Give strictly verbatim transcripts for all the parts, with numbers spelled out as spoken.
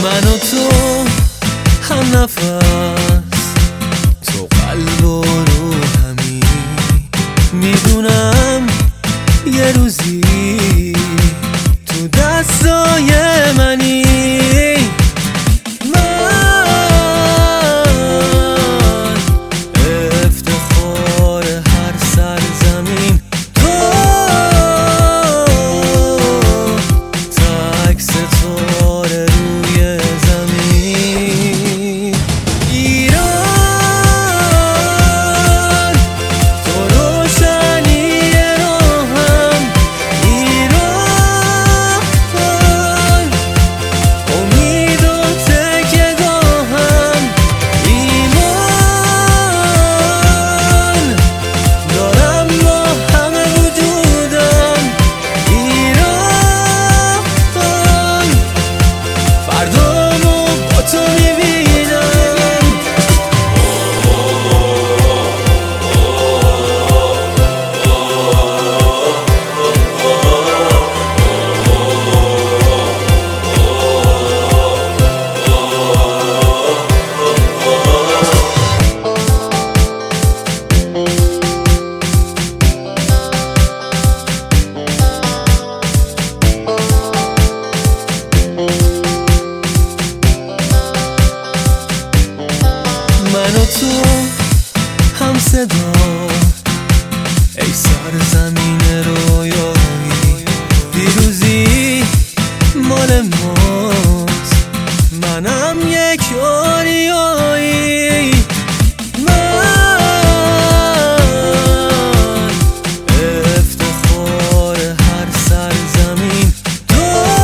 من و تو هم نفس، تو قلب و روحمی. میدونم یه روزی تو دستای منی. من و تو هم صدا، ای سرزمین رویایی. پیروزی مال ماست، منم یک آریایی. من افتخار هر سرزمین، تو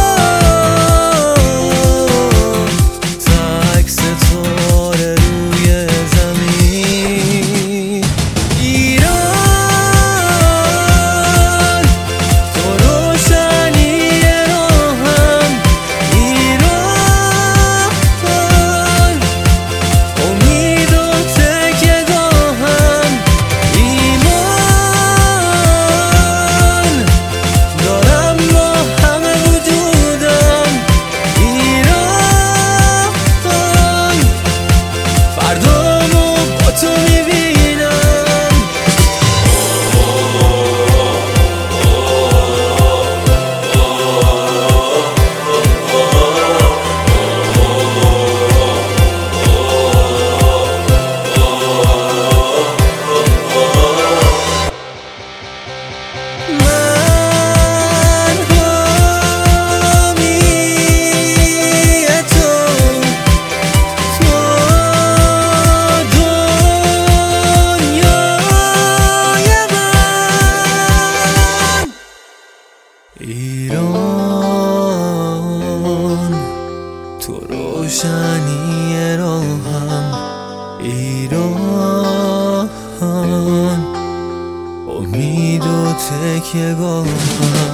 تک ستاره روی زمین. ایران تو روشنی راهم، ایران امید و تکیه گاهم. ایمان دارم با همه وجودم. ایران فردامو با تو میبینم. من حامی تو، تو دنیای من. ایران تو روشنی راهم، ایران امید و تکیه گاهم.